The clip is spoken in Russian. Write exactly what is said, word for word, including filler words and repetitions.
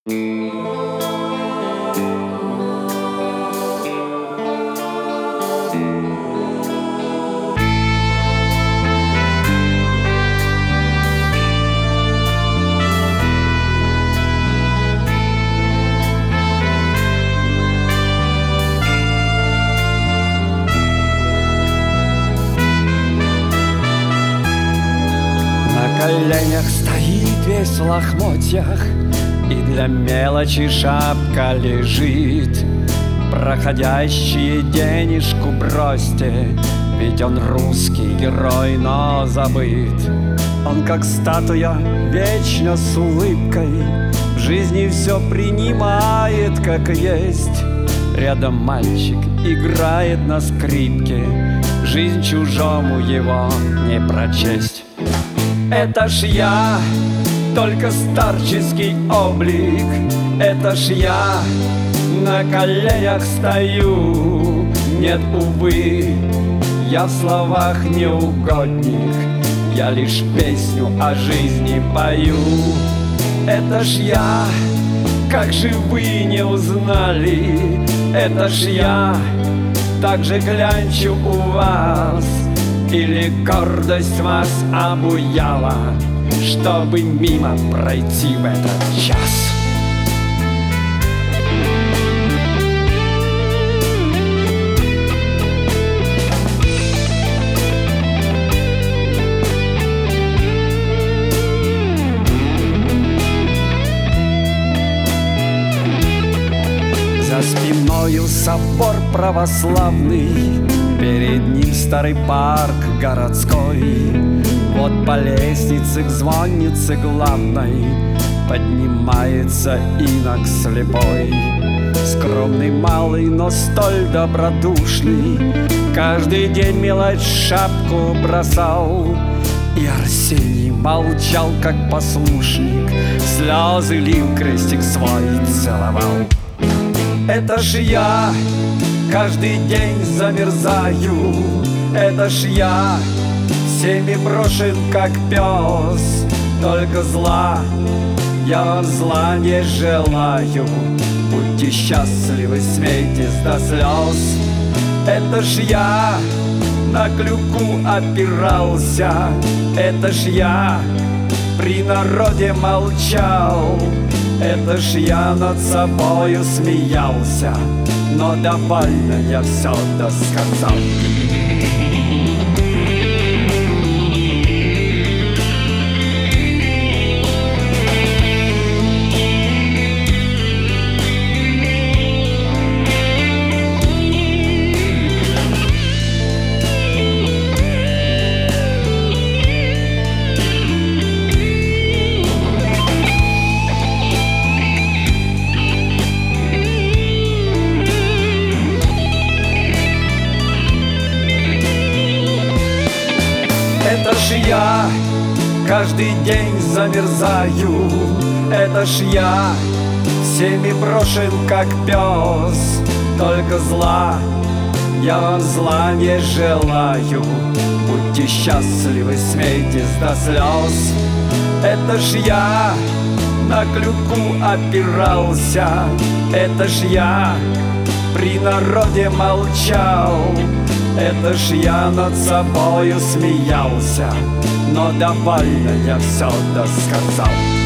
На коленях стоит весь в лохмотьях, и для мелочи шапка лежит. Проходящие денежку бросьте, ведь он русский герой, но забыт. Он как статуя, вечно с улыбкой, в жизни все принимает как есть. Рядом мальчик играет на скрипке, жизнь чужому его не прочесть. Это ж я, только старческий облик. Это ж я на коленях стою. Нет, увы, я в словах не угодник, я лишь песню о жизни пою. Это ж я, как же вы не узнали? Это ж я, так же клянчу у вас. Или гордость вас обуяла, чтобы мимо пройти в этот час? За спиною собор православный, перед ним старый парк городской. Вот по лестнице к звоннице главной поднимается инок слепой. Скромный малый, но столь добродушный, каждый день мелочь в шапку бросал. И Арсений молчал, как послушник, слезы лил, крестик свой целовал. Это ж я каждый день замерзаю. Это ж я всеми брошен, как пес. Только зла, я вам зла не желаю. Будьте счастливы, смейтесь до слез. Это ж я на клюку опирался. Это ж я при народе молчал. Это ж я над собою смеялся, но довольно я все досказал. Это ж я каждый день замерзаю. Это ж я всеми брошен, как пес. Только зла, я вам зла не желаю. Будьте счастливы, смейтесь до слез. Это ж я на клюку опирался. Это ж я при народе молчал. Это ж я над собою смеялся, но довольно я все досказал.